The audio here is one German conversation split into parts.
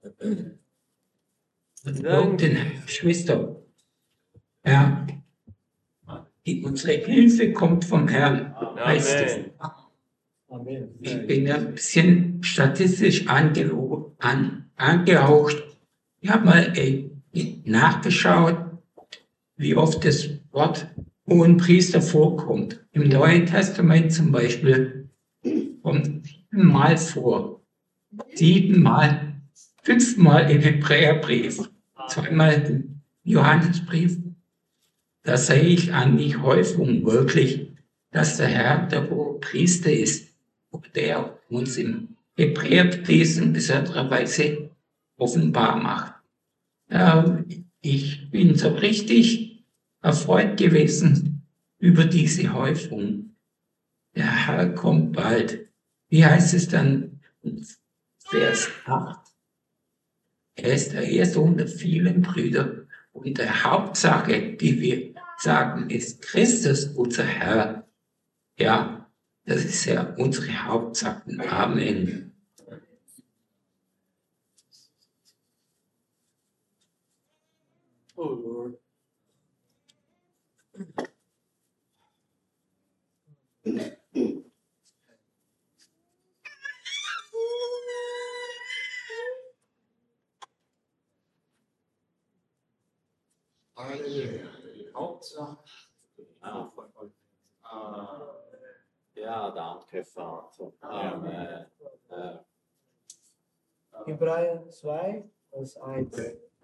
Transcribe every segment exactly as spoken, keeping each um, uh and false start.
Guten Geschwister, ja, die, unsere Hilfe kommt vom Herrn, heißt es. Amen. Ich bin ja ein bisschen statistisch angelo- an, angehaucht. Ich habe mal äh, nachgeschaut, wie oft das Wort Hohenpriester vorkommt. Im Neuen Testament zum Beispiel kommt siebenmal vor. Siebenmal, fünfmal im Hebräerbrief, zweimal im Johannesbrief. Da sehe ich an die Häufung wirklich, dass der Herr der Hohepriester ist, der uns im Hebräerbrief in besonderer Weise offenbar macht. Ähm, ich bin so richtig erfreut gewesen über diese Häufung. Der Herr kommt bald. Wie heißt es dann in Vers acht? Er ist der erste unter vielen Brüdern. Und der Hauptsache, die wir sagen, ist Christus, unser Herr. Ja, das ist ja unsere Hauptsache. Amen. Oh Lord. Halleluja. Hauptsache. Ah, ja, danke, Vater. Amen. Äh, Hebräer zwei, Vers eins.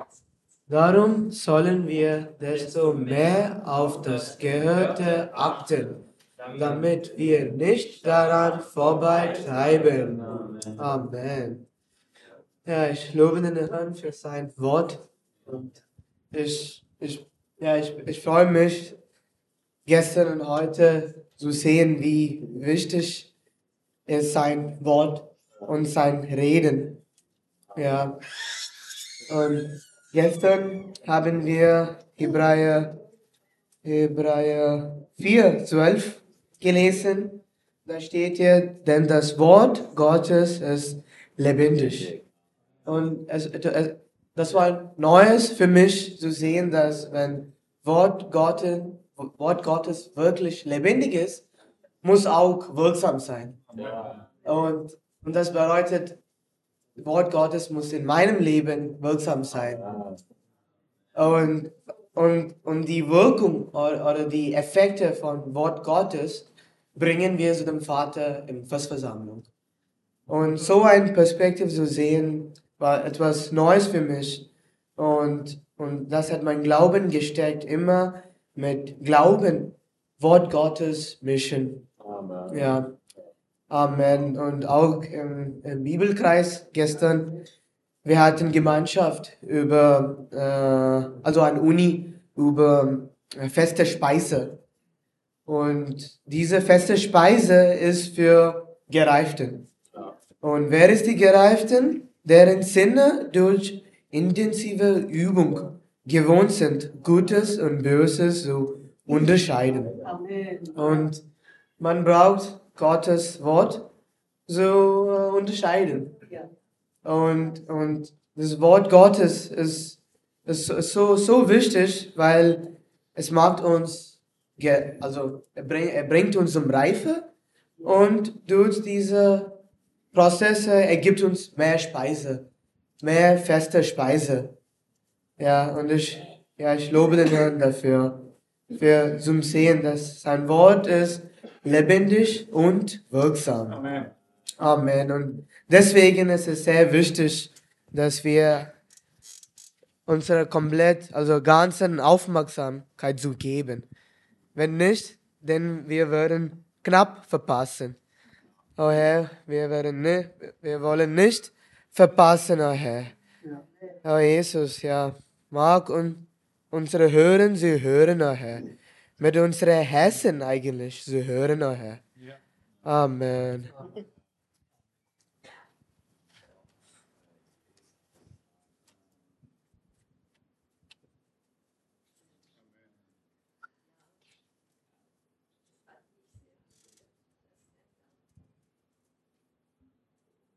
Darum sollen wir desto mehr auf das Gehörte achten, damit wir nicht daran vorbeitreiben. Amen. Ja, ich lobe den Herrn für sein Wort und ich, ich, ja, ich, ich freue mich, gestern und heute zu sehen, wie wichtig ist sein Wort und sein Reden. Ja, und gestern haben wir Hebräer, Hebräer vier, zwölf gelesen. Da steht hier, denn das Wort Gottes ist lebendig. Und es, es, das war Neues für mich zu sehen, dass wenn Wort Gottes, Wort Gottes wirklich lebendig ist, muss auch wirksam sein. Und, und das bedeutet, Wort Gottes muss in meinem Leben wirksam sein. Und, und, und die Wirkung oder, oder die Effekte von Wort Gottes bringen wir zu dem Vater in Festversammlung. Und so eine Perspektive zu sehen, war etwas Neues für mich. Und, und das hat mein Glauben gestärkt, immer mit Glauben Wort Gottes mischen. Amen. Ja. Amen. Und auch im, im Bibelkreis gestern, wir hatten Gemeinschaft über, äh, also an Uni, über äh, feste Speise. Und diese feste Speise ist für Gereiften. Und wer ist die Gereiften? Deren Sinne durch intensive Übung gewohnt sind, Gutes und Böses zu unterscheiden. Amen. Und man braucht Gottes Wort zu äh, unterscheiden. Ja. Und, und das Wort Gottes ist, ist so, so wichtig, weil es macht uns, ge- also er, bring, er bringt uns zum Reife und durch diese Prozesse ergibt uns mehr Speise, mehr feste Speise. Ja, und ich, ja, ich lobe den Herrn dafür, für zum Sehen, dass sein Wort ist lebendig und wirksam. Amen. Amen. Und deswegen ist es sehr wichtig, dass wir unsere komplett, also ganzen Aufmerksamkeit zu geben. Wenn nicht, denn wir würden knapp verpassen. Oh Herr, wir werden ne, wir wollen nicht verpassen, oh Herr. Oh Jesus, ja, mag und unsere Hören, sie hören, oh Herr. Mit unseren Herzen eigentlich, sie hören, oh Herr. Amen.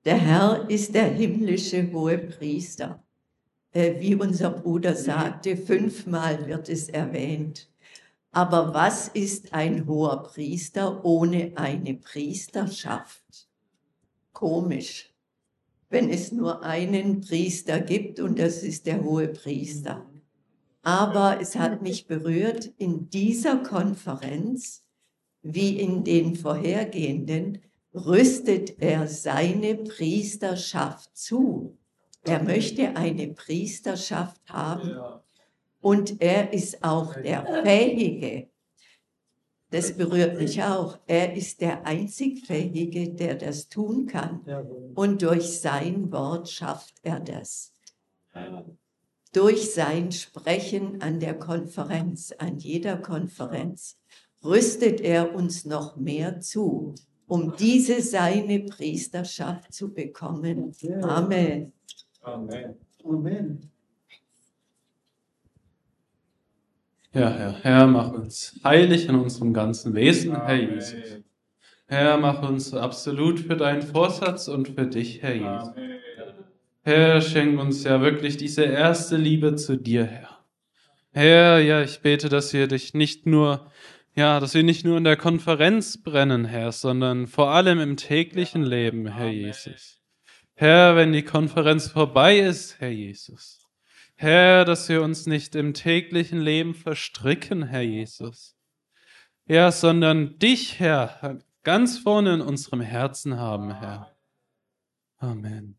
Der Herr ist der himmlische Hohepriester. Äh, wie unser Bruder sagte, fünfmal wird es erwähnt. Aber was ist ein hoher Priester ohne eine Priesterschaft? Komisch, wenn es nur einen Priester gibt und das ist der Hohepriester. Aber es hat mich berührt, in dieser Konferenz, wie in den vorhergehenden, rüstet er seine Priesterschaft zu. Er möchte eine Priesterschaft haben und er ist auch der Fähige. Das berührt mich auch. Er ist der einzig Fähige, der das tun kann. Und durch sein Wort schafft er das. Durch sein Sprechen an der Konferenz, an jeder Konferenz, rüstet er uns noch mehr zu, um diese seine Priesterschaft zu bekommen. Amen. Amen. Amen. Ja, Herr, Herr, mach uns heilig in unserem ganzen Wesen, Herr Jesus. Herr, mach uns absolut für deinen Vorsatz und für dich, Herr Jesus. Herr, schenk uns ja wirklich diese erste Liebe zu dir, Herr. Herr, ja, ich bete, dass wir dich nicht nur, ja, dass wir nicht nur in der Konferenz brennen, Herr, sondern vor allem im täglichen Leben, Herr Jesus. Herr, wenn die Konferenz vorbei ist, Herr Jesus. Herr, dass wir uns nicht im täglichen Leben verstricken, Herr Jesus. Ja, sondern dich, Herr, ganz vorne in unserem Herzen haben, Herr. Amen.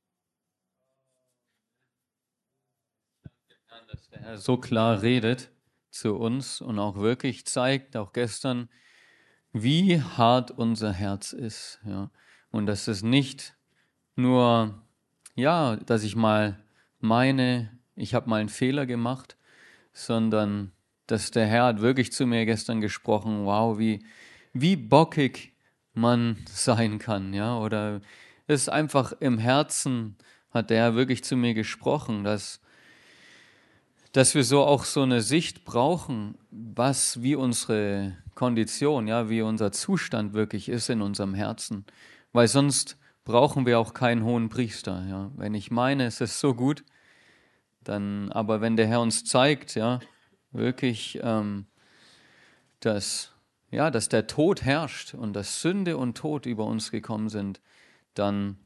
Dass der Herr so klar redet zu uns und auch wirklich zeigt, auch gestern, wie hart unser Herz ist. Ja. Und dass es nicht nur, ja, dass ich mal meine, ich habe mal einen Fehler gemacht, sondern dass der Herr hat wirklich zu mir gestern gesprochen, wow, wie, wie bockig man sein kann, ja, oder es ist einfach im Herzen, hat der Herr wirklich zu mir gesprochen, dass, dass wir so auch so eine Sicht brauchen, was, wie unsere Kondition, ja, wie unser Zustand wirklich ist in unserem Herzen, weil sonst brauchen wir auch keinen hohen Priester, ja, wenn ich meine, es ist so gut, dann, aber wenn der Herr uns zeigt, ja, wirklich, ähm, dass, ja, dass der Tod herrscht und dass Sünde und Tod über uns gekommen sind, dann,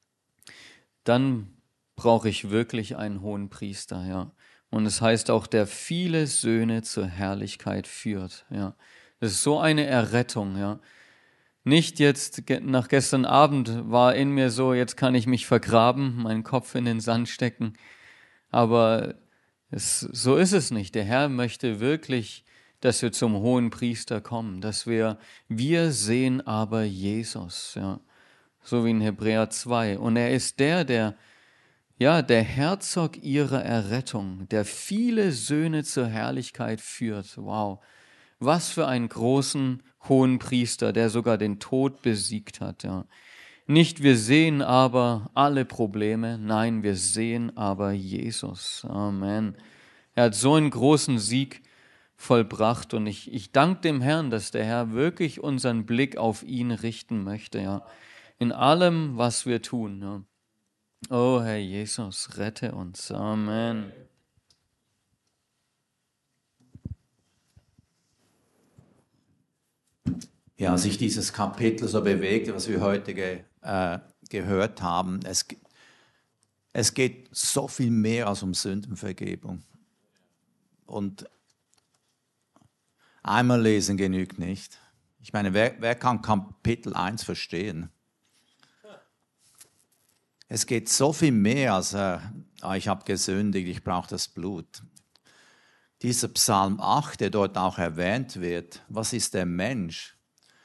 dann brauche ich wirklich einen hohen Priester, ja. Und es heißt auch, der viele Söhne zur Herrlichkeit führt, ja. Das ist so eine Errettung, ja. Nicht jetzt, nach gestern Abend war in mir so, jetzt kann ich mich vergraben, meinen Kopf in den Sand stecken, aber es, so ist es nicht. Der Herr möchte wirklich, dass wir zum hohen Priester kommen, dass wir, wir sehen aber Jesus, ja, so wie in Hebräer zwei. Und er ist der, der, ja, der Herzog ihrer Errettung, der viele Söhne zur Herrlichkeit führt. Wow, was für einen großen hohen Priester, der sogar den Tod besiegt hat, ja. Nicht wir sehen aber alle Probleme, nein, wir sehen aber Jesus. Amen. Er hat so einen großen Sieg vollbracht und ich, ich danke dem Herrn, dass der Herr wirklich unseren Blick auf ihn richten möchte, ja. In allem, was wir tun. Ja. Oh Herr Jesus, rette uns. Amen. Ja, sich dieses Kapitel so bewegt, was wir heute ge, äh, gehört haben. Es, es geht so viel mehr als um Sündenvergebung. Und einmal lesen genügt nicht. Ich meine, wer, wer kann Kapitel eins verstehen? Es geht so viel mehr als, äh, ah, ich habe gesündigt, ich brauche das Blut. Dieser Psalm acht, der dort auch erwähnt wird, was ist der Mensch?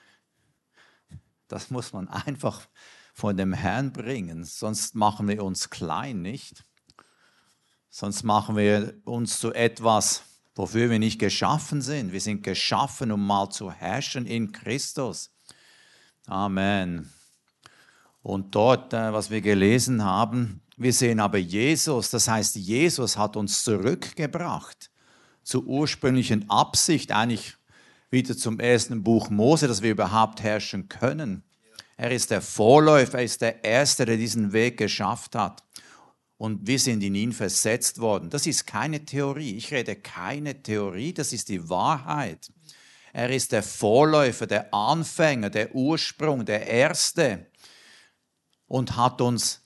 Das muss man einfach von dem Herrn bringen, sonst machen wir uns klein, nicht? Sonst machen wir uns zu etwas, wofür wir nicht geschaffen sind. Wir sind geschaffen, um mal zu herrschen in Christus. Amen. Und dort, was wir gelesen haben, wir sehen aber Jesus, das heißt, Jesus hat uns zurückgebracht zur ursprünglichen Absicht, eigentlich wieder zum ersten Buch Mose, dass wir überhaupt herrschen können. Er ist der Vorläufer, er ist der Erste, der diesen Weg geschafft hat. Und wir sind in ihn versetzt worden. Das ist keine Theorie. Ich rede keine Theorie, das ist die Wahrheit. Er ist der Vorläufer, der Anfänger, der Ursprung, der Erste und hat uns,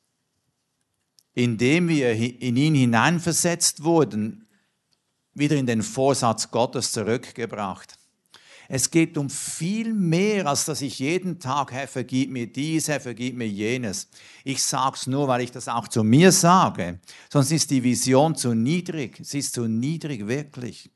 indem wir in ihn hineinversetzt wurden, wieder in den Vorsatz Gottes zurückgebracht. Es geht um viel mehr, als dass ich jeden Tag, Herr, vergib mir dies, Herr, vergib mir jenes. Ich sage es nur, weil ich das auch zu mir sage. Sonst ist die Vision zu niedrig. Sie ist zu niedrig, wirklich.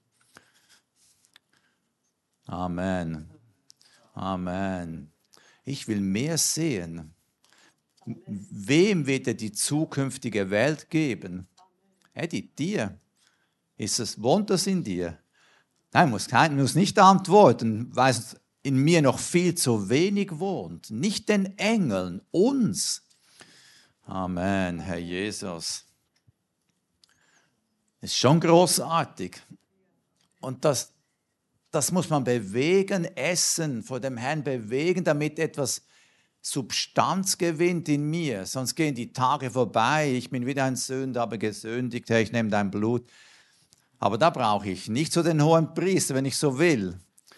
Amen. Amen. Ich will mehr sehen. Wem wird er die zukünftige Welt geben? Eddie, dir. Ist es, wohnt das in dir? Nein, muss, kein, muss nicht antworten, weil es in mir noch viel zu wenig wohnt. Nicht den Engeln, uns. Amen, Herr Jesus. Ist schon großartig. Und das, das muss man bewegen, essen, vor dem Herrn bewegen, damit etwas Substanz gewinnt in mir. Sonst gehen die Tage vorbei. Ich bin wieder ein Sünder, aber gesündigt. Herr, ich nehme dein Blut. Aber da brauche ich nicht so den hohen Priester, wenn ich so will.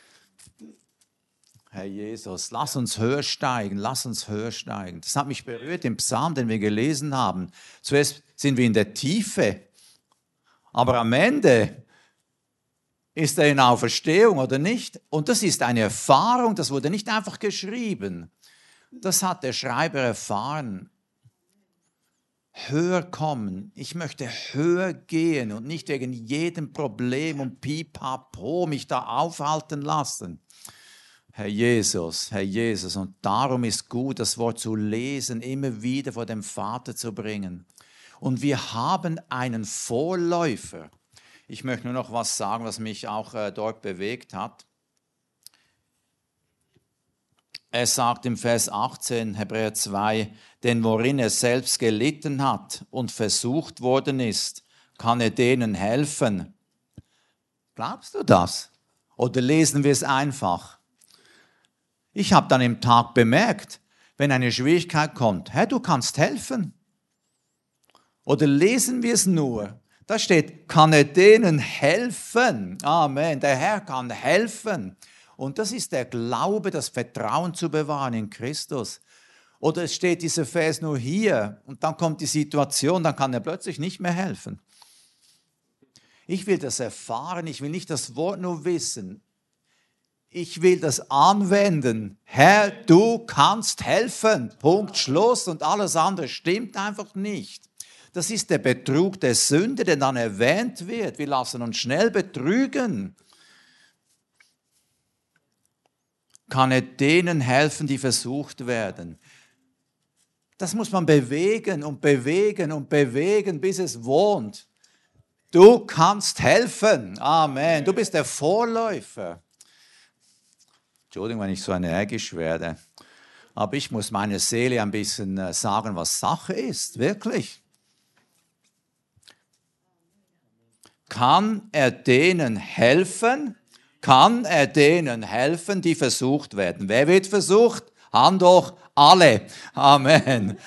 Herr Jesus, lass uns höher steigen, lass uns höher steigen. Das hat mich berührt im Psalm, den wir gelesen haben. Zuerst sind wir in der Tiefe, aber am Ende ist er in Auferstehung oder nicht. Und das ist eine Erfahrung, das wurde nicht einfach geschrieben. Das hat der Schreiber erfahren. Höher kommen. Ich möchte höher gehen und nicht wegen jedem Problem und Pipapo mich da aufhalten lassen. Herr Jesus, Herr Jesus. Und darum ist gut, das Wort zu lesen, immer wieder vor dem Vater zu bringen. Und wir haben einen Vorläufer. Ich möchte nur noch was sagen, was mich auch äh, dort bewegt hat. Er sagt im Vers achtzehn, Hebräer zwei, denn worin er selbst gelitten hat und versucht worden ist, kann er denen helfen. Glaubst du das? Oder lesen wir es einfach? Ich habe dann im Tag bemerkt, wenn eine Schwierigkeit kommt, Herr, du kannst helfen. Oder lesen wir es nur? Da steht, kann er denen helfen. Amen, der Herr kann helfen. Und das ist der Glaube, das Vertrauen zu bewahren in Christus. Oder es steht dieser Vers nur hier und dann kommt die Situation, dann kann er plötzlich nicht mehr helfen. Ich will das erfahren, ich will nicht das Wort nur wissen. Ich will das anwenden. Herr, du kannst helfen. Punkt, Schluss. Und alles andere stimmt einfach nicht. Das ist der Betrug der Sünde, der dann erwähnt wird. Wir lassen uns schnell betrügen. Kann er denen helfen, die versucht werden. Das muss man bewegen und bewegen und bewegen, bis es wohnt. Du kannst helfen. Amen. Du bist der Vorläufer. Entschuldigung, wenn ich so energisch werde. Aber ich muss meiner Seele ein bisschen sagen, was Sache ist. Wirklich. Kann er denen helfen? Kann er denen helfen, die versucht werden? Wer wird versucht? Hand hoch, alle. Amen.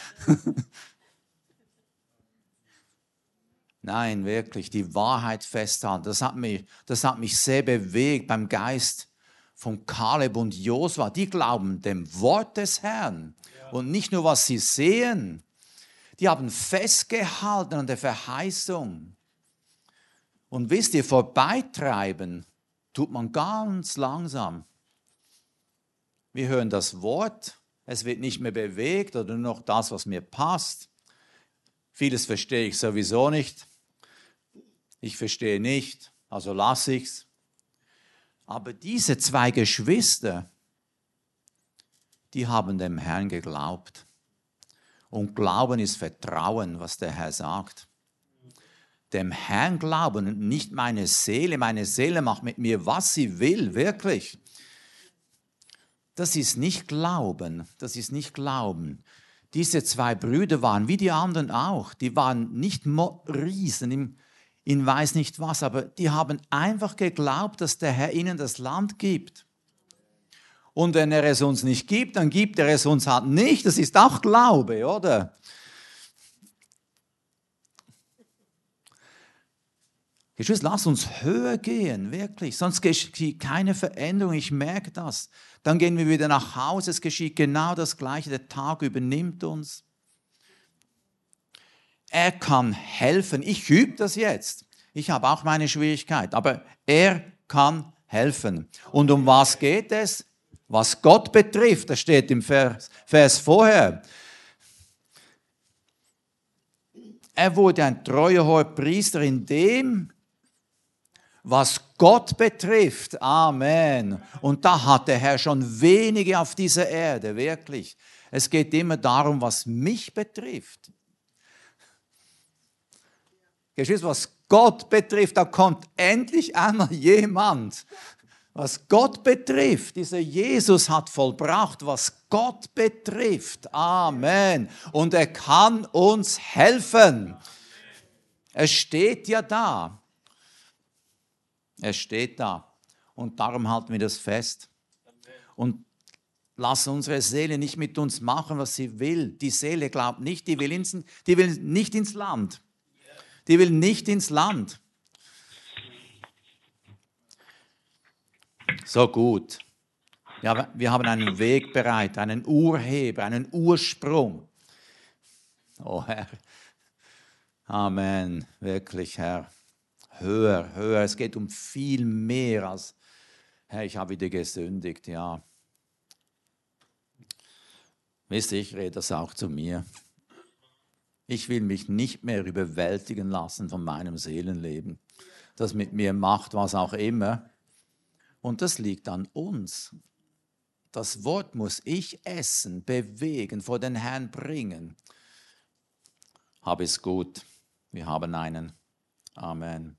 Nein, wirklich, die Wahrheit festhalten. Das hat mich, das hat mich sehr bewegt beim Geist von Kaleb und Josua. Die glauben dem Wort des Herrn und nicht nur, was sie sehen. Die haben festgehalten an der Verheißung. Und wisst ihr, vorbeitreiben tut man ganz langsam. Wir hören das Wort, es wird nicht mehr bewegt oder nur noch das, was mir passt. Vieles verstehe ich sowieso nicht. Ich verstehe nicht, also lasse ich's. Aber diese zwei Geschwister, die haben dem Herrn geglaubt. Und Glauben ist Vertrauen, was der Herr sagt. Dem Herrn glauben und nicht meine Seele. Meine Seele macht mit mir, was sie will, wirklich. Das ist nicht Glauben, das ist nicht Glauben. Diese zwei Brüder waren, wie die anderen auch, die waren nicht Riesen im, in weiß nicht was, aber die haben einfach geglaubt, dass der Herr ihnen das Land gibt. Und wenn er es uns nicht gibt, dann gibt er es uns halt nicht. Das ist auch Glaube, oder? Geschwister, lass uns höher gehen, wirklich. Sonst geschieht keine Veränderung. Ich merke das. Dann gehen wir wieder nach Hause. Es geschieht genau das Gleiche. Der Tag übernimmt uns. Er kann helfen. Ich übe das jetzt. Ich habe auch meine Schwierigkeit. Aber er kann helfen. Und um was geht es? Was Gott betrifft, das steht im Vers, Vers vorher. Er wurde ein treuer Hohepriester in dem, was Gott betrifft. Amen. Und da hat der Herr schon wenige auf dieser Erde, wirklich. Es geht immer darum, was mich betrifft. Geschwister, was Gott betrifft, da kommt endlich einmal jemand. Was Gott betrifft, dieser Jesus hat vollbracht, was Gott betrifft. Amen. Und er kann uns helfen. Es steht ja da. Es steht da. Und darum halten wir das fest. Und lassen unsere Seele nicht mit uns machen, was sie will. Die Seele glaubt nicht, die will, ins, die will nicht ins Land. Die will nicht ins Land. So gut. Ja, wir haben einen Weg bereit, einen Urheber, einen Ursprung. Oh Herr. Amen. Wirklich, Herr. Höher, höher. Es geht um viel mehr als, Herr, ich habe wieder gesündigt, ja. Wisst ihr, ich rede das auch zu mir. Ich will mich nicht mehr überwältigen lassen von meinem Seelenleben, das mit mir macht, was auch immer. Und das liegt an uns. Das Wort muss ich essen, bewegen, vor den Herrn bringen. Hab es gut. Wir haben einen. Amen.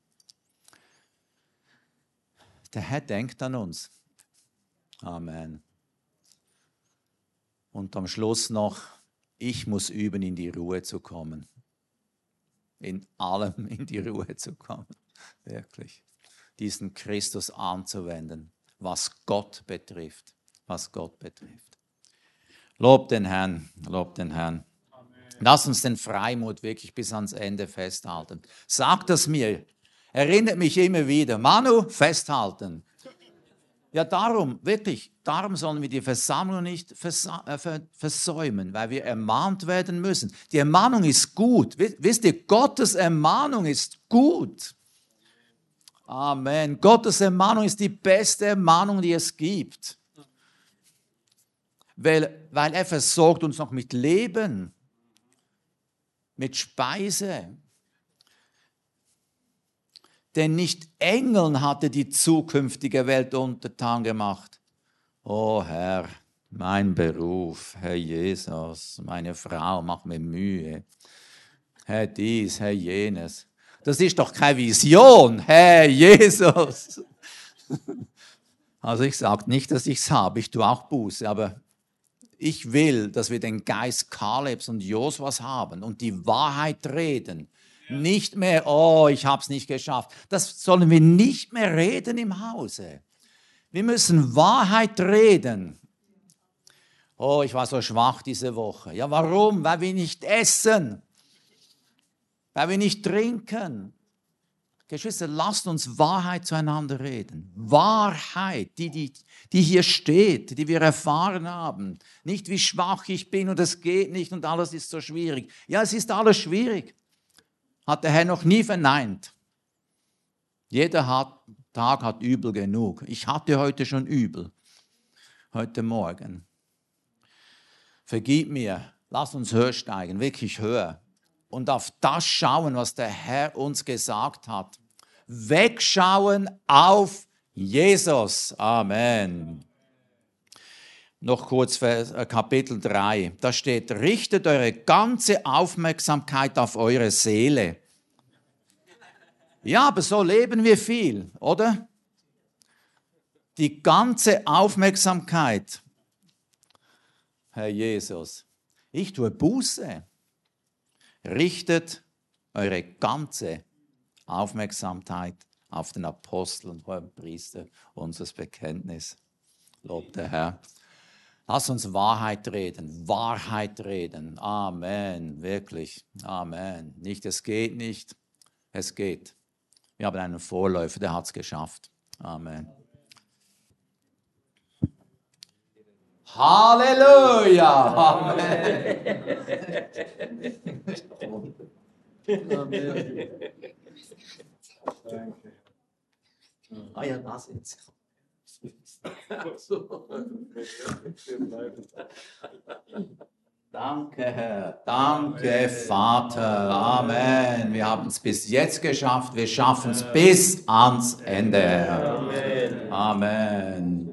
Der Herr denkt an uns. Amen. Und am Schluss noch, ich muss üben, in die Ruhe zu kommen. In allem in die Ruhe zu kommen. Wirklich. Diesen Christus anzuwenden, was Gott betrifft. Was Gott betrifft. Lob den Herrn, lob den Herrn. Amen. Lass uns den Freimut wirklich bis ans Ende festhalten. Sag das mir. Erinnert mich immer wieder. Manu, festhalten. Ja, darum, wirklich, darum sollen wir die Versammlung nicht versäumen, weil wir ermahnt werden müssen. Die Ermahnung ist gut. Wisst ihr, Gottes Ermahnung ist gut. Amen. Gottes Ermahnung ist die beste Ermahnung, die es gibt. Weil, weil er versorgt uns noch mit Leben, mit Speise. Denn nicht Engeln hatte die zukünftige Welt untertan gemacht. Oh Herr, mein Beruf, Herr Jesus, meine Frau, mach mir Mühe. Herr dies, Herr jenes. Das ist doch keine Vision, Herr Jesus. Also ich sage nicht, dass ich es habe, ich tue auch Buße, aber ich will, dass wir den Geist Kalebs und Joswas haben und die Wahrheit reden. Nicht mehr, oh, ich habe es nicht geschafft. Das sollen wir nicht mehr reden im Hause. Wir müssen Wahrheit reden. Oh, ich war so schwach diese Woche. Ja, warum? Weil wir nicht essen. Weil wir nicht trinken. Geschwister, lasst uns Wahrheit zueinander reden. Wahrheit, die, die, die hier steht, die wir erfahren haben. Nicht wie schwach ich bin und es geht nicht und alles ist so schwierig. Ja, es ist alles schwierig. Hat der Herr noch nie verneint. Jeder hat, Tag hat Übel genug. Ich hatte heute schon Übel. Heute Morgen. Vergib mir. Lass uns höher steigen. Wirklich höher. Und auf das schauen, was der Herr uns gesagt hat. Wegschauen auf Jesus. Amen. Noch kurz Vers, äh, Kapitel drei. Da steht, richtet eure ganze Aufmerksamkeit auf eure Seele. Ja, aber so leben wir viel, oder? Die ganze Aufmerksamkeit. Herr Jesus, ich tue Buße. Richtet eure ganze Aufmerksamkeit auf den Apostel und Hohen Priester unseres Bekenntnisses. Lob der Herr. Lass uns Wahrheit reden, Wahrheit reden. Amen, wirklich. Amen. Nicht, es geht nicht, es geht. Wir haben einen Vorläufer, der hat es geschafft. Amen. Halleluja! Amen. Ah ja, da sitzt. Danke, Herr. Danke, Vater. Amen. Wir haben es bis jetzt geschafft. Wir schaffen es bis ans Ende, Herr. Amen. Amen.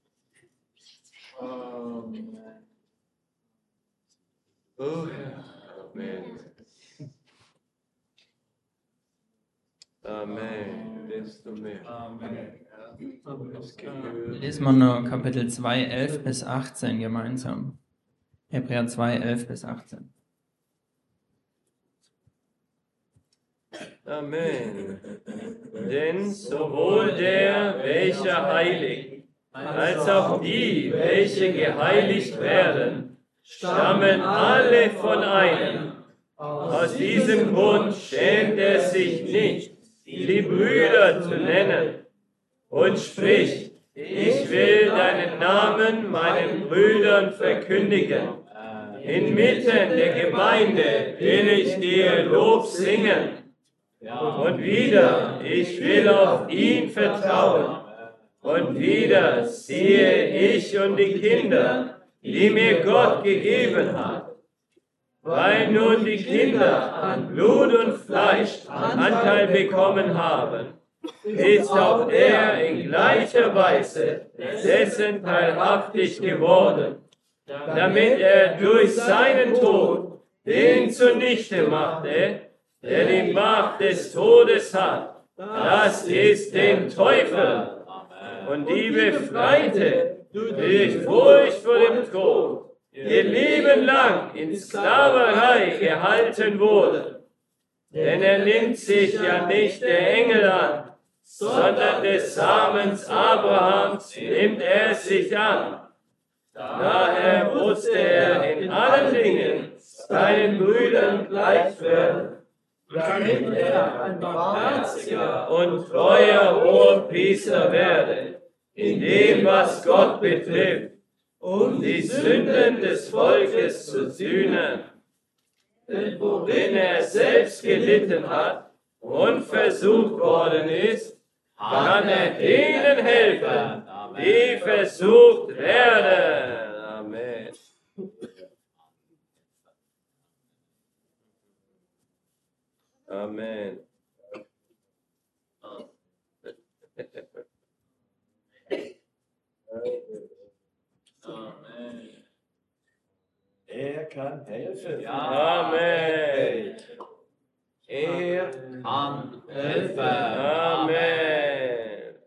Oh Herr. Amen. Amen. Desto mehr. Amen. Lesen wir nur Kapitel zwei, elf bis achtzehn gemeinsam. Hebräer zwei, elf bis achtzehn. Amen. Denn sowohl der, welcher heiligt, als auch die, welche geheiligt werden, stammen alle von einem. Aus diesem Grund schämt er sich nicht, die Brüder zu nennen, und spricht: Ich will deinen Namen meinen Brüdern verkündigen. Inmitten der Gemeinde will ich dir Lob singen. Und wieder, ich will auf ihn vertrauen. Und wieder siehe ich und die Kinder, die mir Gott gegeben hat. Weil nun die Kinder an Blut und Fleisch Anteil bekommen haben, ist auch er in gleicher Weise dessen teilhaftig geworden, damit er durch seinen Tod den zunichte machte, der die Macht des Todes hat, das ist den Teufel, und die befreite durch Furcht vor dem Tod, ihr Leben lang in Sklaverei gehalten wurden. Denn er nimmt sich ja nicht der Engel an, sondern des Samens Abrahams nimmt er sich an. Daher musste er in allen Dingen seinen Brüdern gleich werden, damit er ein barmherziger und treuer Hohenpriester werde, in dem, was Gott betrifft, um die Sünden des Volkes zu sühnen. Denn worin er selbst gelitten hat und versucht worden ist, kann er denen helfen, die versucht werden. Amen. Amen. Amen. Er kann helfen. Amen. Er kann helfen. Amen.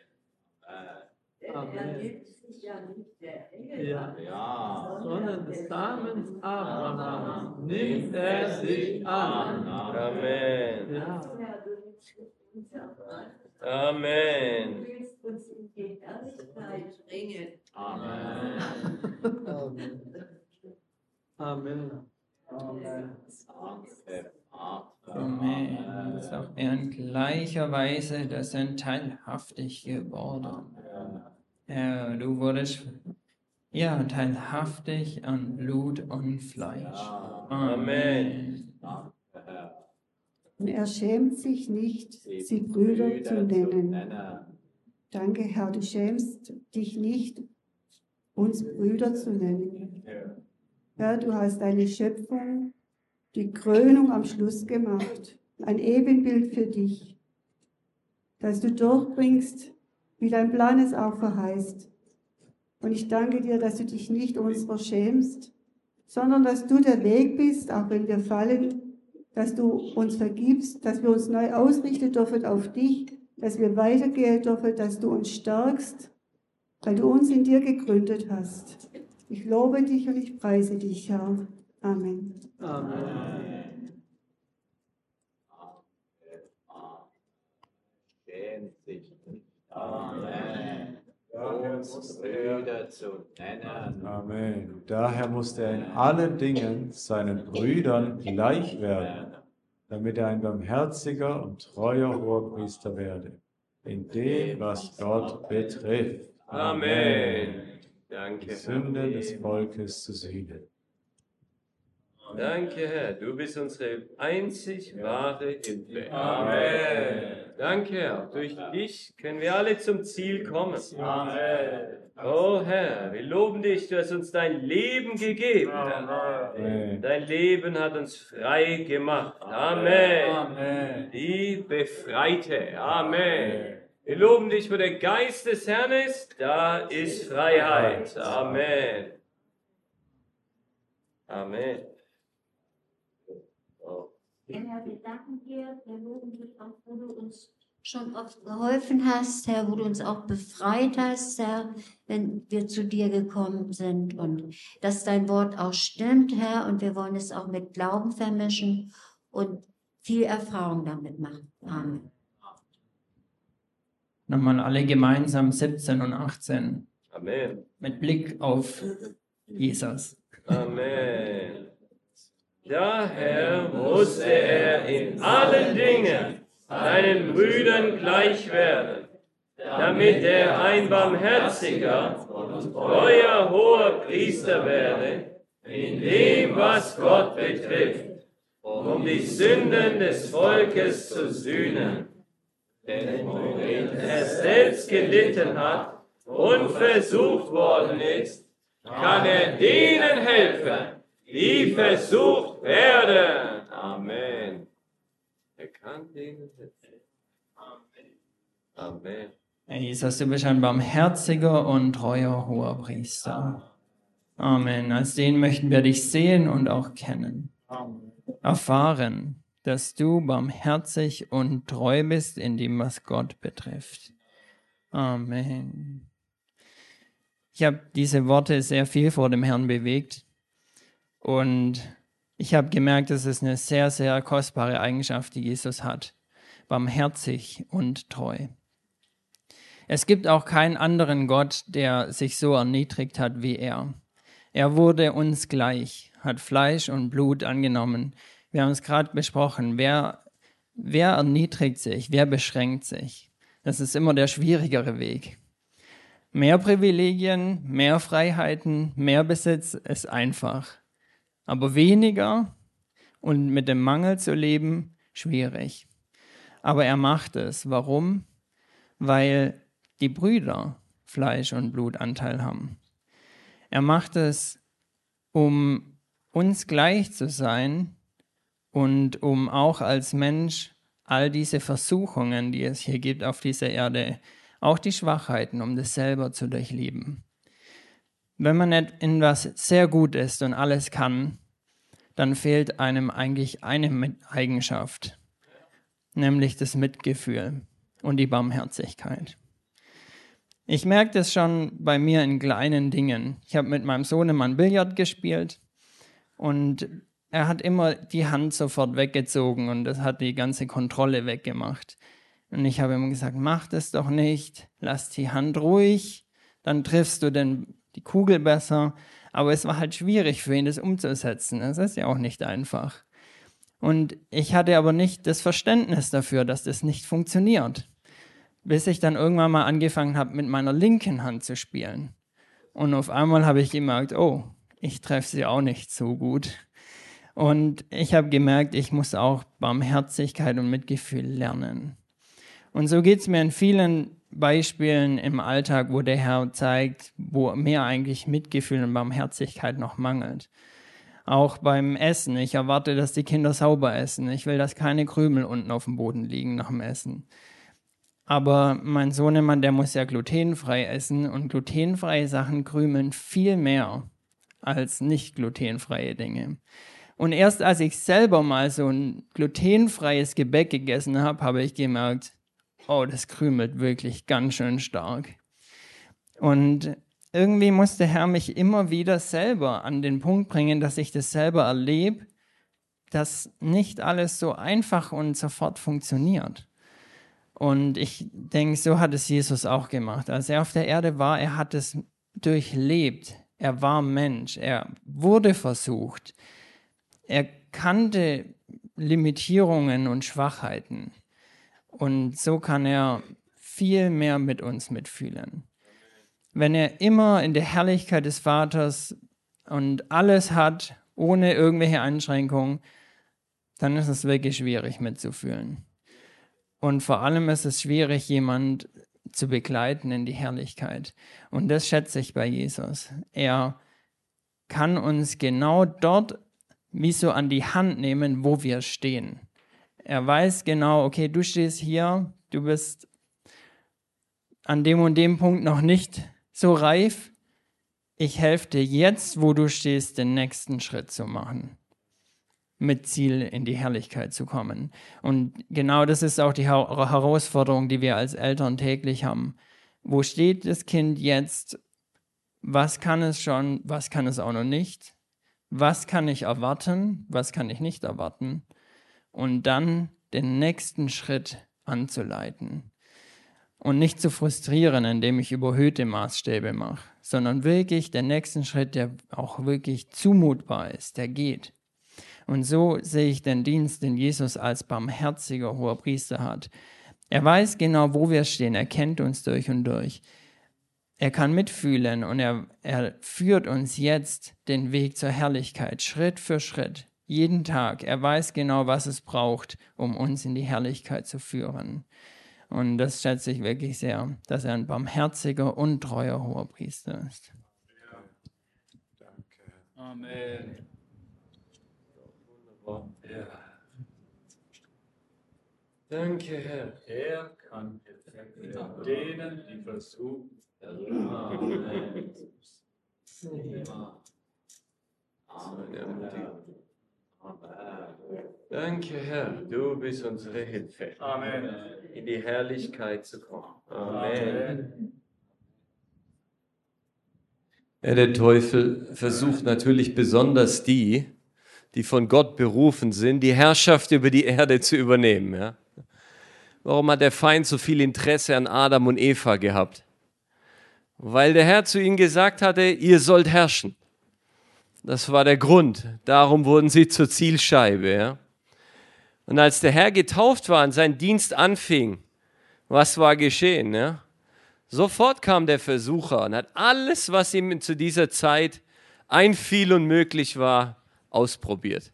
Er gibt sich ja nicht der Engel Ja. an, Ja. Sondern des Samens Abraham nimmt er sich an. Amen. Ja. Du nimmst uns an. Du Amen. willst uns in die Herrlichkeit bringen. Amen. Amen. Amen. Ist auch er in gleicher Weise das sind teilhaftig geworden. Herr, du wurdest ja teilhaftig an Blut und Fleisch. Amen. Und er schämt sich nicht, sie Brüder zu nennen. Danke, Herr, du schämst dich nicht, uns Brüder zu nennen. Herr, du hast deine Schöpfung, die Krönung am Schluss gemacht, ein Ebenbild für dich, dass du durchbringst, wie dein Plan es auch verheißt. Und ich danke dir, dass du dich nicht unserer schämst, sondern dass du der Weg bist, auch wenn wir fallen, dass du uns vergibst, dass wir uns neu ausrichten dürfen auf dich, dass wir weitergehen dürfen, dass du uns stärkst, weil du uns in dir gegründet hast. Ich lobe dich und ich preise dich, Herr. Amen. Amen. Schämt sich nicht. Amen. Brüder zu nennen. Amen. Daher musste er in allen Dingen seinen Brüdern gleich werden, damit er ein barmherziger und treuer Hohepriester werde, in dem, was Gott betrifft. Amen. Danke, Die Herr. Sünden des Volkes zu sühnen. Danke, Herr. Du bist unsere einzig wahre Hilfe. Amen. Danke, Herr. Durch dich können wir alle zum Ziel kommen. Amen. Oh Herr, wir loben dich, du hast uns dein Leben gegeben. Amen. Dein Leben hat uns frei gemacht. Amen. Die Befreite. Amen. Wir loben dich, wo der Geist des Herrn ist, da ist Freiheit. Amen. Amen. Herr, wir danken dir, wir loben dich auch, wo du uns schon oft geholfen hast, Herr, wo du uns auch befreit hast, Herr, wenn wir zu dir gekommen sind und dass dein Wort auch stimmt, Herr, und wir wollen es auch mit Glauben vermischen und viel Erfahrung damit machen. Amen. Nochmal alle gemeinsam siebzehn und achtzehn. Amen. Mit Blick auf Jesus. Amen. Daher musste er in allen Dingen seinen Brüdern gleich werden, damit er ein barmherziger und treuer hoher Priester werde, in dem, was Gott betrifft, um die Sünden des Volkes zu sühnen. Denn worin er selbst gelitten hat und versucht worden ist, kann er denen helfen, die versucht werden. Amen. Er kann denen helfen. Amen. Herr Jesus, du bist ein barmherziger und treuer hoher Priester. Amen. Als den möchten wir dich sehen und auch kennen. Erfahren, dass du barmherzig und treu bist in dem, was Gott betrifft. Amen. Ich habe diese Worte sehr viel vor dem Herrn bewegt und ich habe gemerkt, dass es eine sehr, sehr kostbare Eigenschaft, die Jesus hat. Barmherzig und treu. Es gibt auch keinen anderen Gott, der sich so erniedrigt hat wie er. Er wurde uns gleich, hat Fleisch und Blut angenommen. Wir haben es gerade besprochen. Wer, wer erniedrigt sich? Wer beschränkt sich? Das ist immer der schwierigere Weg. Mehr Privilegien, mehr Freiheiten, mehr Besitz ist einfach. Aber weniger und mit dem Mangel zu leben, schwierig. Aber er macht es. Warum? Weil die Brüder Fleisch- und Blutanteil haben. Er macht es, um uns gleich zu sein und um auch als Mensch all diese Versuchungen, die es hier gibt auf dieser Erde, auch die Schwachheiten, um das selber zu durchleben. Wenn man in was sehr gut ist und alles kann, dann fehlt einem eigentlich eine Eigenschaft, nämlich das Mitgefühl und die Barmherzigkeit. Ich merke das schon bei mir in kleinen Dingen. Ich habe mit meinem Sohnemann Billard gespielt und er hat immer die Hand sofort weggezogen und das hat die ganze Kontrolle weggemacht. Und ich habe ihm gesagt, mach das doch nicht, lass die Hand ruhig, dann triffst du den, die Kugel besser. Aber es war halt schwierig für ihn, das umzusetzen. Das ist ja auch nicht einfach. Und ich hatte aber nicht das Verständnis dafür, dass das nicht funktioniert. Bis ich dann irgendwann mal angefangen habe, mit meiner linken Hand zu spielen. Und auf einmal habe ich gemerkt, oh, ich treffe sie auch nicht so gut. Und ich habe gemerkt, ich muss auch Barmherzigkeit und Mitgefühl lernen. Und so geht es mir in vielen Beispielen im Alltag, wo der Herr zeigt, wo mir eigentlich Mitgefühl und Barmherzigkeit noch mangelt. Auch beim Essen. Ich erwarte, dass die Kinder sauber essen. Ich will, dass keine Krümel unten auf dem Boden liegen nach dem Essen. Aber mein Sohnemann, der muss ja glutenfrei essen und glutenfreie Sachen krümeln viel mehr als nicht glutenfreie Dinge. Und erst als ich selber mal so ein glutenfreies Gebäck gegessen habe, habe ich gemerkt, oh, das krümelt wirklich ganz schön stark. Und irgendwie muss der Herr mich immer wieder selber an den Punkt bringen, dass ich das selber erlebe, dass nicht alles so einfach und sofort funktioniert. Und ich denke, so hat es Jesus auch gemacht. Als er auf der Erde war, er hat es durchlebt. Er war Mensch, er wurde versucht. Er kannte Limitierungen und Schwachheiten. Und so kann er viel mehr mit uns mitfühlen. Wenn er immer in der Herrlichkeit des Vaters und alles hat, ohne irgendwelche Einschränkungen, dann ist es wirklich schwierig mitzufühlen. Und vor allem ist es schwierig, jemand zu begleiten in die Herrlichkeit. Und das schätze ich bei Jesus. Er kann uns genau dort wie so an die Hand nehmen, wo wir stehen. Er weiß genau, okay, du stehst hier, du bist an dem und dem Punkt noch nicht so reif. Ich helfe dir jetzt, wo du stehst, den nächsten Schritt zu machen, mit Ziel in die Herrlichkeit zu kommen. Und genau das ist auch die Herausforderung, die wir als Eltern täglich haben. Wo steht das Kind jetzt? Was kann es schon? Was kann es auch noch nicht? Was kann ich erwarten? Was kann ich nicht erwarten? Und dann den nächsten Schritt anzuleiten. Und nicht zu frustrieren, indem ich überhöhte Maßstäbe mache, sondern wirklich den nächsten Schritt, der auch wirklich zumutbar ist, der geht. Und so sehe ich den Dienst, den Jesus als barmherziger Hoherpriester hat. Er weiß genau, wo wir stehen. Er kennt uns durch und durch. Er kann mitfühlen und er, er führt uns jetzt den Weg zur Herrlichkeit, Schritt für Schritt, jeden Tag. Er weiß genau, was es braucht, um uns in die Herrlichkeit zu führen. Und das schätze ich wirklich sehr, dass er ein barmherziger und treuer Hoherpriester ist. Ja. Danke. Amen. Ja. Danke, Herr. Er kann helfen denen, die versuchen. Amen. Danke, Herr. Du bist unsere Hilfe. Amen. In die Herrlichkeit zu kommen. Amen. Ja, der Teufel versucht natürlich besonders die, die von Gott berufen sind, die Herrschaft über die Erde zu übernehmen. Ja? Warum hat der Feind so viel Interesse an Adam und Eva gehabt? Weil der Herr zu ihnen gesagt hatte, ihr sollt herrschen. Das war der Grund. Darum wurden sie zur Zielscheibe. Ja? Und als der Herr getauft war und sein Dienst anfing, was war geschehen? Ja? Sofort kam der Versucher und hat alles, was ihm zu dieser Zeit einfiel und möglich war, ausprobiert.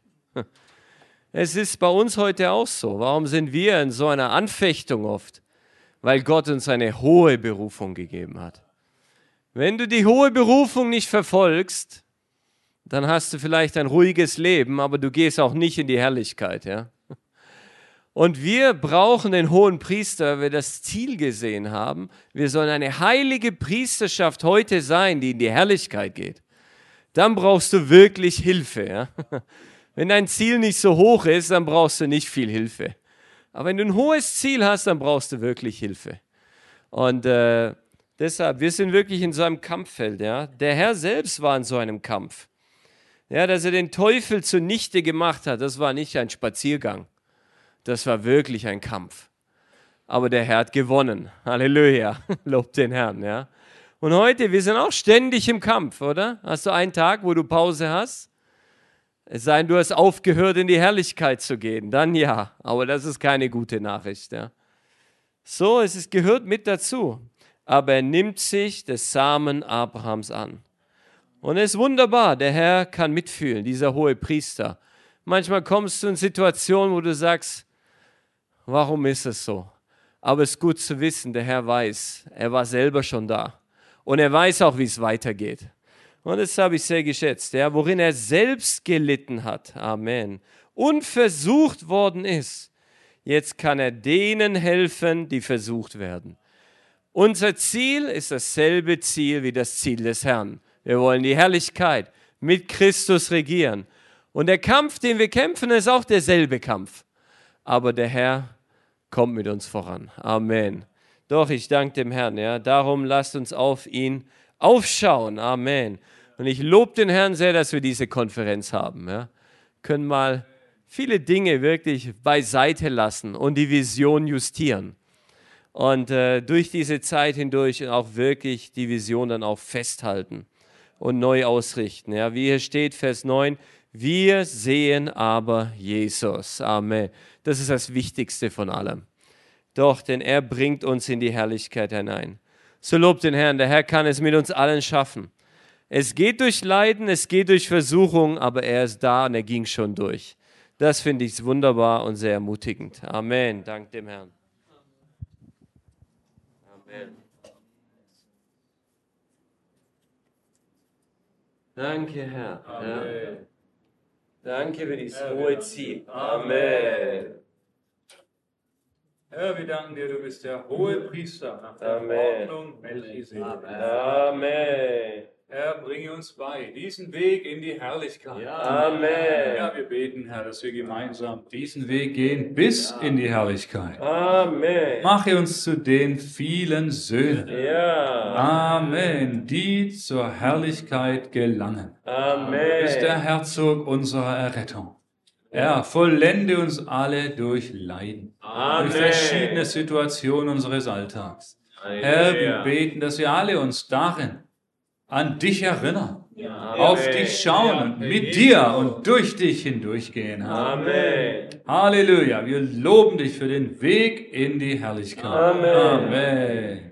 Es ist bei uns heute auch so. Warum sind wir in so einer Anfechtung oft? Weil Gott uns eine hohe Berufung gegeben hat. Wenn du die hohe Berufung nicht verfolgst, dann hast du vielleicht ein ruhiges Leben, aber du gehst auch nicht in die Herrlichkeit. Ja? Und wir brauchen den hohen Priester, weil wir das Ziel gesehen haben. Wir sollen eine heilige Priesterschaft heute sein, die in die Herrlichkeit geht. Dann brauchst du wirklich Hilfe. Ja? Wenn dein Ziel nicht so hoch ist, dann brauchst du nicht viel Hilfe. Aber wenn du ein hohes Ziel hast, dann brauchst du wirklich Hilfe. Und äh, deshalb, wir sind wirklich in so einem Kampffeld. Ja? Der Herr selbst war in so einem Kampf. Ja, dass er den Teufel zunichte gemacht hat, das war nicht ein Spaziergang. Das war wirklich ein Kampf. Aber der Herr hat gewonnen. Halleluja. Lobt den Herrn. Ja? Und heute, wir sind auch ständig im Kampf, oder? Hast du einen Tag, wo du Pause hast? Es sei denn, du hast aufgehört, in die Herrlichkeit zu gehen. Dann ja, aber das ist keine gute Nachricht. Ja. So, es ist, gehört mit dazu. Aber er nimmt sich des Samen Abrahams an. Und es ist wunderbar, der Herr kann mitfühlen, dieser hohe Priester. Manchmal kommst du in Situationen, wo du sagst, warum ist es so? Aber es ist gut zu wissen, der Herr weiß, er war selber schon da. Und er weiß auch, wie es weitergeht. Und das habe ich sehr geschätzt, ja, worin er selbst gelitten hat. Amen. Und versucht worden ist. Jetzt kann er denen helfen, die versucht werden. Unser Ziel ist dasselbe Ziel wie das Ziel des Herrn. Wir wollen die Herrlichkeit mit Christus regieren. Und der Kampf, den wir kämpfen, ist auch derselbe Kampf. Aber der Herr kommt mit uns voran. Amen. Doch, ich danke dem Herrn. Ja. Darum lasst uns auf ihn aufschauen. Amen. Und ich lobe den Herrn sehr, dass wir diese Konferenz haben. Ja. Können mal viele Dinge wirklich beiseite lassen und die Vision justieren. Und äh, durch diese Zeit hindurch auch wirklich die Vision dann auch festhalten und neu ausrichten. Ja, wie hier steht, Vers neun, wir sehen aber Jesus. Amen. Das ist das Wichtigste von allem. Doch, denn er bringt uns in die Herrlichkeit hinein. So lobt den Herrn, der Herr kann es mit uns allen schaffen. Es geht durch Leiden, es geht durch Versuchung, aber er ist da und er ging schon durch. Das finde ich wunderbar und sehr ermutigend. Amen. Dank dem Herrn. Amen. Danke, Herr. Ja. Danke für dieses hohe Ziel. Amen. Herr, wir danken dir, du bist der hohe Priester nach der Amen. Ordnung Melchisedek. Amen. Herr, bringe uns bei, diesen Weg in die Herrlichkeit. Amen. Ja, wir beten, Herr, dass wir gemeinsam diesen Weg gehen bis in die Herrlichkeit. Amen. Mache uns zu den vielen Söhnen. Ja. Amen, die zur Herrlichkeit gelangen. Amen. Du bist der Herzog unserer Errettung. Herr, vollende uns alle durch Leiden, Amen. durch verschiedene Situationen unseres Alltags. Herr, wir beten, dass wir alle uns darin an dich erinnern, ja. auf dich schauen und mit dir und durch dich hindurchgehen. Amen. Halleluja, wir loben dich für den Weg in die Herrlichkeit. Amen. Amen.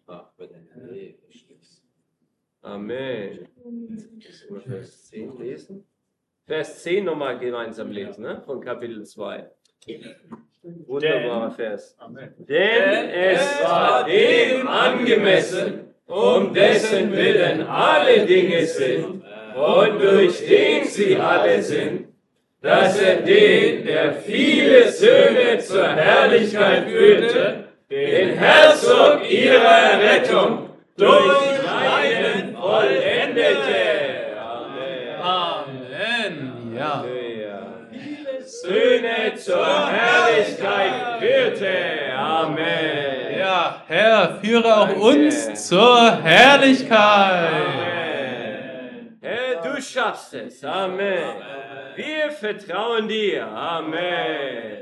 Amen. Vers zehn lesen. Vers zehn nochmal gemeinsam lesen, ne? Von Kapitel zwei. Wunderbarer Vers. Amen. Denn es war dem angemessen, um dessen Willen alle Dinge sind und durch den sie alle sind, dass er den, der viele Söhne zur Herrlichkeit führte, den Herzog ihrer Errettung durch Leiden vollendete. Amen. Amen. Ja. Viele Söhne zur Herrlichkeit führte. Amen. Ja, Herr, führe auch uns zur Herrlichkeit. Amen. Herr, du schaffst es. Amen. Wir vertrauen dir. Amen.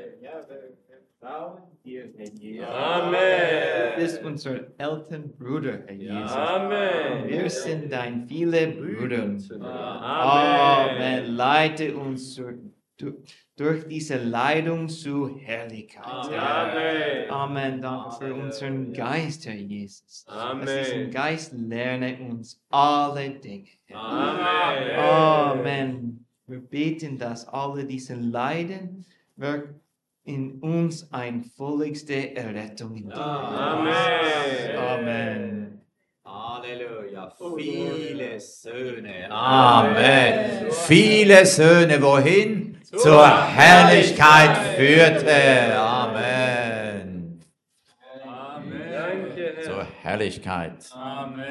Amen. Du bist unser Elternbruder, Herr Jesus. Amen. Wir sind dein viele Brüder. Amen. Amen. Leite uns zur, du, durch diese Leidung zu Herrlichkeit. Amen. Amen. Danke für unseren Geist, Herr Jesus. Amen. Dass diesen Geist lerne uns alle Dinge. Amen. Amen. Wir beten, dass alle diese Leiden wirken in uns eine völligste Errettung in dir. Amen. Amen. Halleluja. Viele Söhne. Amen. Viele Söhne, wohin? Zur Herrlichkeit führte. Amen. Amen. Danke, Herr. Zur Herrlichkeit. Amen.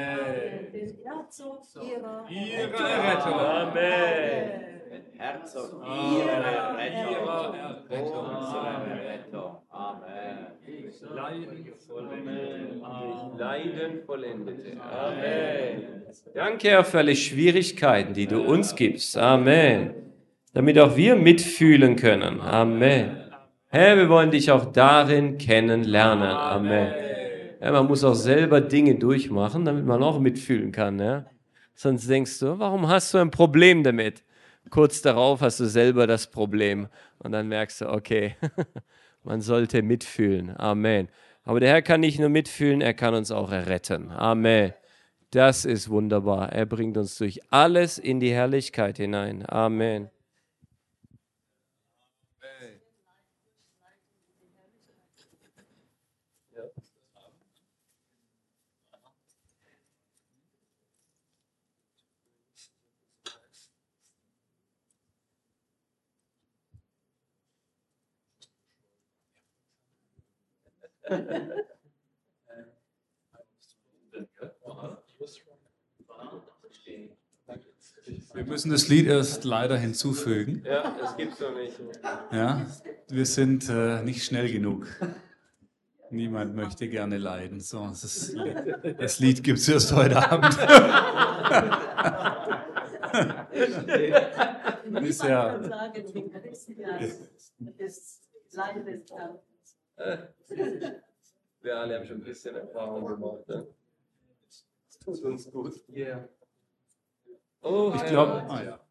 Ihrer Ihre Errettung. Amen. Herzog ihrer Errettung. Errettung. Unsere Errettung. Amen. Durch Leiden vollendete. Amen. Danke, Herr, für alle Schwierigkeiten, die du uns gibst. Amen. Damit auch wir mitfühlen können. Amen. Herr, wir wollen dich auch darin kennenlernen. Amen. Ja, man muss auch selber Dinge durchmachen, damit man auch mitfühlen kann. Ja? Sonst denkst du, warum hast du ein Problem damit? Kurz darauf hast du selber das Problem. Und dann merkst du, okay, man sollte mitfühlen. Amen. Aber der Herr kann nicht nur mitfühlen, er kann uns auch erretten. Amen. Das ist wunderbar. Er bringt uns durch alles in die Herrlichkeit hinein. Amen. Wir müssen das Lied erst leider hinzufügen. Ja, das gibt's doch nicht. Ja, wir sind äh, nicht schnell genug. Niemand möchte gerne leiden. So, das, ist, das Lied gibt es erst heute Abend. Ist ja, Wir alle haben schon ein bisschen Erfahrung gemacht. Ne? Das tut uns gut. Yeah. Oh, Ich glaube, ah, ja.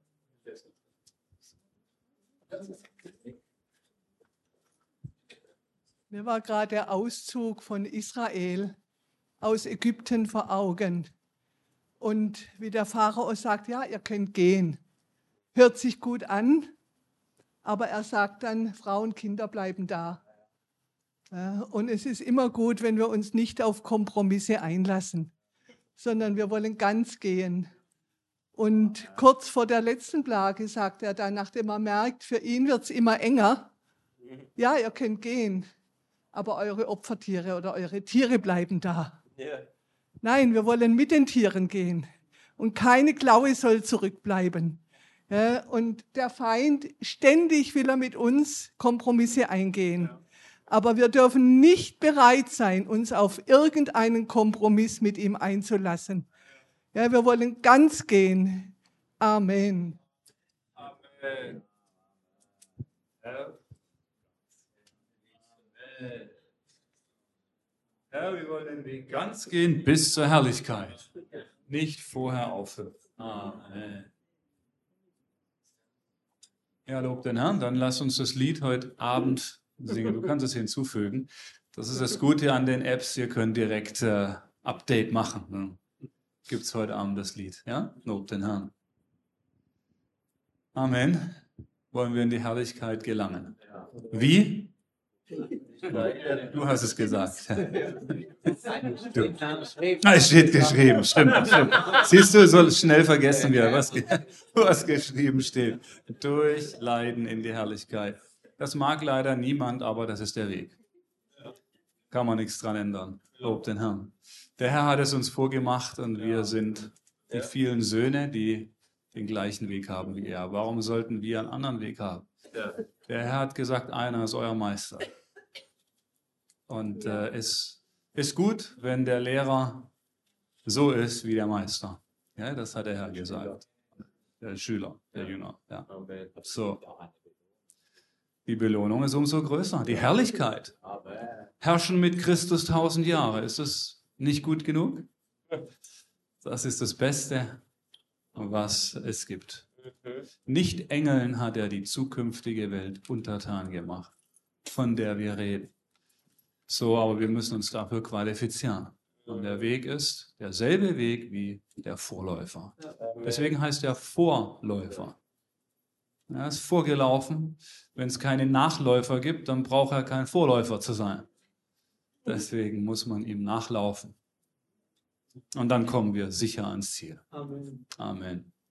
Mir war gerade der Auszug von Israel aus Ägypten vor Augen. Und wie der Pharao sagt, ja, ihr könnt gehen. Hört sich gut an, aber er sagt dann, Frauen, Kinder bleiben da. Ja, und es ist immer gut, wenn wir uns nicht auf Kompromisse einlassen, sondern wir wollen ganz gehen. Und kurz vor der letzten Plage sagt er dann, nachdem er merkt, für ihn wird es immer enger, ja, ihr könnt gehen, aber eure Opfertiere oder eure Tiere bleiben da. Yeah. Nein, wir wollen mit den Tieren gehen und keine Klaue soll zurückbleiben. Ja, und der Feind, ständig will er mit uns Kompromisse eingehen. Aber wir dürfen nicht bereit sein, uns auf irgendeinen Kompromiss mit ihm einzulassen. Ja, wir wollen ganz gehen. Amen. Amen. Ja. Ja, wir wollen den Weg ganz gehen bis zur Herrlichkeit. Nicht vorher aufhören. Amen. Ja, lob den Herrn. Dann lass uns das Lied heute Abend singen. Du kannst es hinzufügen. Das ist das Gute an den Apps. Ihr könnt direkt äh, Update machen. Gibt es heute Abend das Lied. Ja, lob den Herrn. Amen. Wollen wir in die Herrlichkeit gelangen. Wie? Du hast es gesagt. Du. Ah, es steht geschrieben, stimmt, stimmt. Siehst du, so schnell vergessen wir, was, was geschrieben steht. Durch Leiden in die Herrlichkeit. Das mag leider niemand, aber das ist der Weg. Kann man nichts dran ändern. Lob den Herrn. Der Herr hat es uns vorgemacht und wir sind die vielen Söhne, die den gleichen Weg haben wie er. Warum sollten wir einen anderen Weg haben? Der Herr hat gesagt, einer ist euer Meister. Und äh, es ist gut, wenn der Lehrer so ist wie der Meister. Ja, das hat der Herr gesagt. Der Schüler, der Jünger. Ja. So. Die Belohnung ist umso größer. Die Herrlichkeit. Herrschen mit Christus tausend Jahre. Ist das nicht gut genug? Das ist das Beste, was es gibt. Nicht Engeln hat er die zukünftige Welt untertan gemacht, von der wir reden. So, aber wir müssen uns dafür qualifizieren. Und der Weg ist derselbe Weg wie der Vorläufer. Deswegen heißt er Vorläufer. Er ist vorgelaufen. Wenn es keine Nachläufer gibt, dann braucht er kein Vorläufer zu sein. Deswegen muss man ihm nachlaufen. Und dann kommen wir sicher ans Ziel. Amen. Amen.